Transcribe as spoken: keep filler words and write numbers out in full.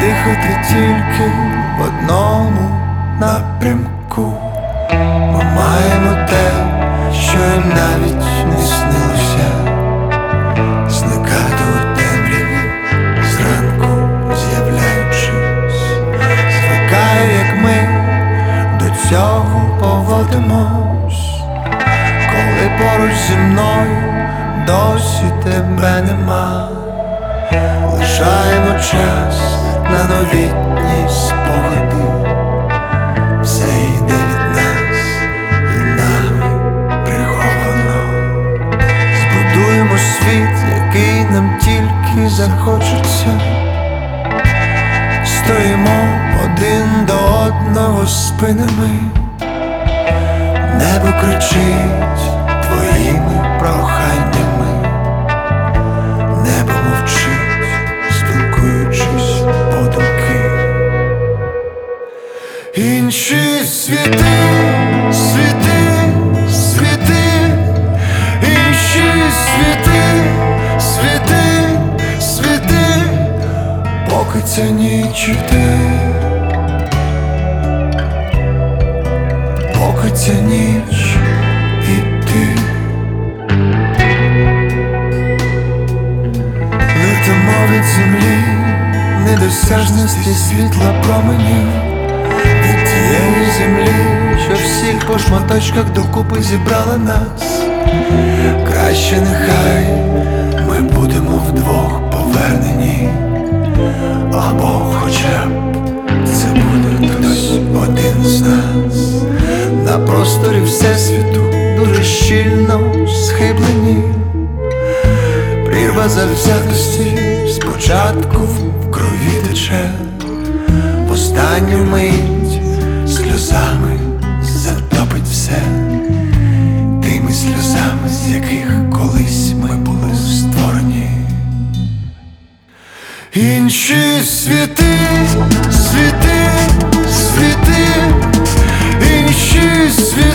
дихати тільки в одному напрямку. Ми маємо те, що їм навіть не снилося, зникати у темряві зранку з'являючись. Звикаю, як ми до цього поводимось, коли поруч зі мною досі тебе нема. Лишаємо час на новітні спогади, все йде від нас і нами приховано. Збудуємо світ, який нам тільки захочеться. Стоїмо один до одного спинами, небо кричить твоїми проханнями, небо мовчить, спілкуючись подумки. Інші світи, світи, світи, інші світи, світи, світи, поки ця ніч іде, поки ця ніч іде. Летимо від землі, недосяжності світла променів, від тієї землі, що всіх по шматочках докупи зібрала нас. Краще нехай ми будемо вдвох повернені, або хоча б це буде хтось один з нас. На просторі всесвіту дуже щільно схиблені, прірва завзятості спочатку в крові тече, в останню мить сльозами затопить все, тими сльозами, з яких колись ми були створені. Інші світи, світи, світи, інші світи.